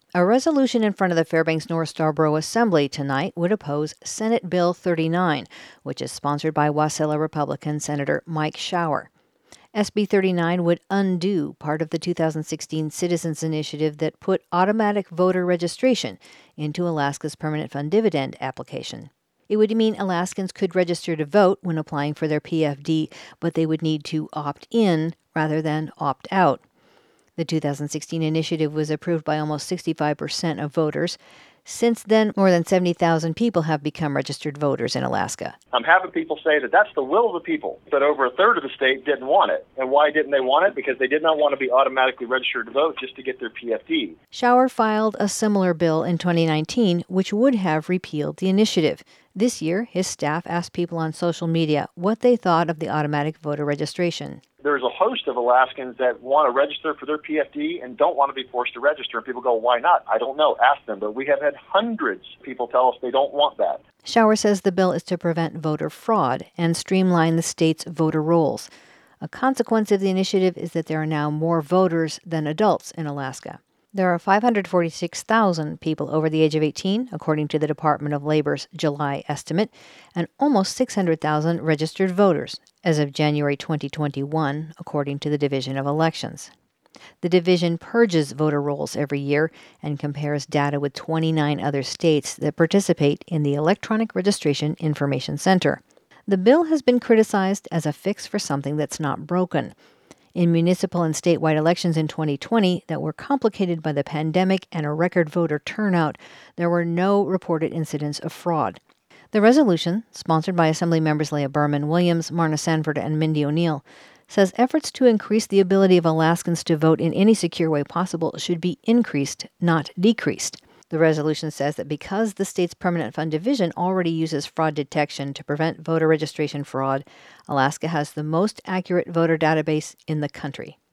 A resolution in front of the Fairbanks North Starborough Assembly tonight would oppose Senate Bill 39, which is sponsored by Wasilla Republican Senator Mike Shower. SB 39 would undo part of the 2016 Citizens Initiative that put automatic voter registration into Alaska's Permanent Fund Dividend application. It would mean Alaskans could register to vote when applying for their PFD, but they would need to opt in rather than opt out. The 2016 initiative was approved by almost 65% of voters. Since then, more than 70,000 people have become registered voters in Alaska. I'm having people say that that's the will of the people, but over a third of the state didn't want it. And why didn't they want it? Because they did not want to be automatically registered to vote just to get their PFD. Shower filed a similar bill in 2019, which would have repealed the initiative. This year, his staff asked people on social media what they thought of the automatic voter registration. There's a host of Alaskans that want to register for their PFD and don't want to be forced to register. And people go, why not? I don't know. Ask them. But we have had hundreds of people tell us they don't want that. Shower says the bill is to prevent voter fraud and streamline the state's voter rolls. A consequence of the initiative is that there are now more voters than adults in Alaska. There are 546,000 people over the age of 18, according to the Department of Labor's July estimate, and almost 600,000 registered voters as of January 2021, according to the Division of Elections. The division purges voter rolls every year and compares data with 29 other states that participate in the Electronic Registration Information Center. The bill has been criticized as a fix for something that's not broken. In municipal and statewide elections in 2020 that were complicated by the pandemic and a record voter turnout, there were no reported incidents of fraud. The resolution, sponsored by Assembly members Leah Berman Williams, Marna Sanford, and Mindy O'Neill, says efforts to increase the ability of Alaskans to vote in any secure way possible should be increased, not decreased. The resolution says that because the state's Permanent Fund Division already uses fraud detection to prevent voter registration fraud, Alaska has the most accurate voter database in the country.